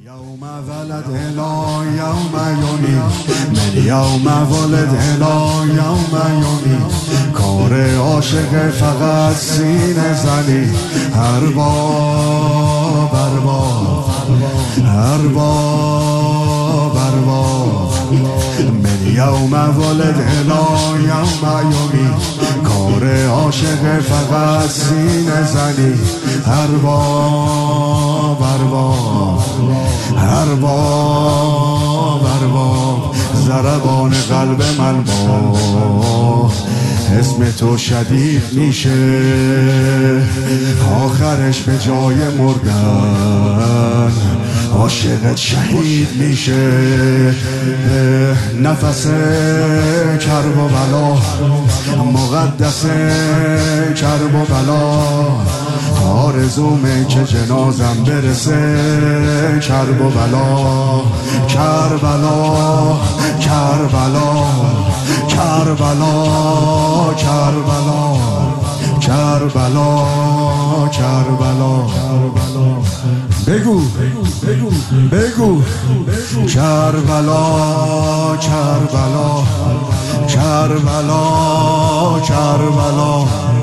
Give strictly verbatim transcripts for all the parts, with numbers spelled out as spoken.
يوم ولد هلا يوم يومی من یوم ولد هلا یوم یومی کار عاشق فقط سینه زنی هر بار بر بار هر بار بر بار من یوم ولد هلا یوم یومی کار عاشق فقط سینه زنی هر بار بر بار هر بار بر بار ضربان قلب من با اسم تو شدید میشه آخرش به جای مردن عاشقت شهید میشه نفس کرب و بلا مقدس کرب و بلا آرزومه که جنازم برسه کرب و بلا کربلا کربلا کربلا کربلا کربلا کربلا بگو بگو بگو کربلا کربلا کربلا کربلا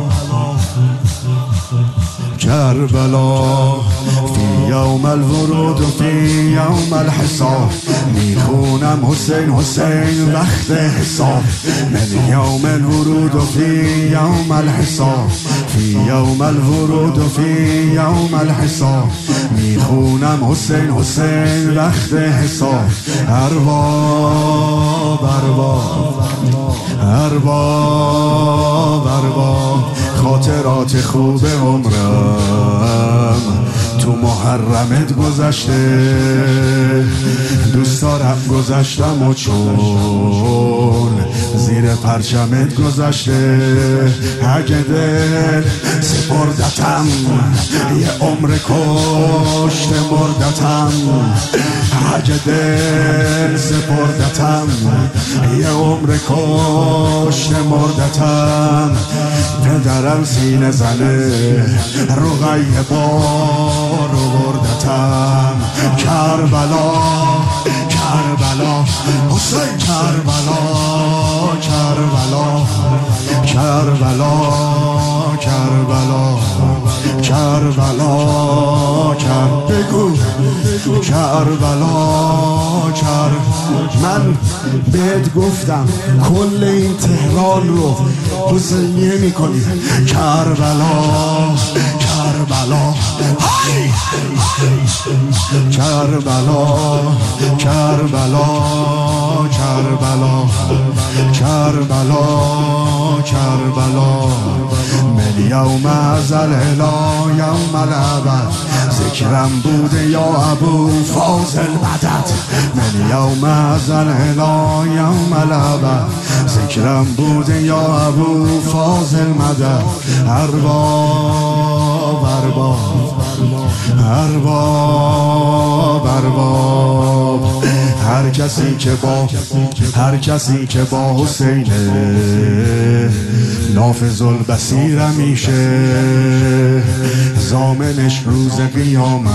کربلا فی یوم الورود و فی یوم الحساب میخونم حسین حسین وقت حساب من یوم الورود و فی یوم الحساب فی یوم الورود و فی یوم الحساب میخونم حسین حسین وقت حساب هر بار بر بار هر بار بر بار خاطرات خوب عمرم تو محرمت گذشته دوست دارم گذشتم و چون زیر پرچمت گذشته اگه دل سپردتم یه عمر کشت مردتم اگه دل سپردتم یه عمر کشت مردتم پدرم سینه زنه رقیه بار وردتم کربلا کربلا حسین کربلا کربلا کربلا کربلا کربلا کر بگو کربلا کر من بهت گفتم کل این تهران رو حسینیه میکنی کربلا کربلا کربلا کربلا کربلا کربلا کربلا من یوم ازل الی یوم الابد ذکرم بوده یا ابو فاضل مدد من یوم ازل الی یوم الابد ذکرم بوده یا ابو فاضل مدد هر بار بر بار هر بار بر بار هر کسی که با هر کسی که با حسین نافذ البصیر میشه زامنش روز قیامت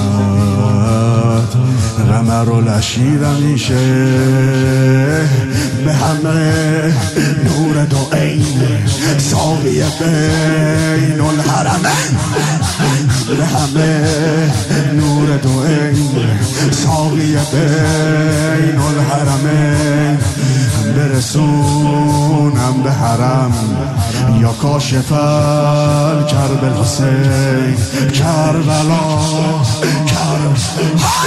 قمر العشیر میشه به همه نور دو عین ساقی بین الحرمین به همه نور دو عین ساقی بین الحرمین برسونم به حرم یا کاشف الکرب الحسین کربلا کربلا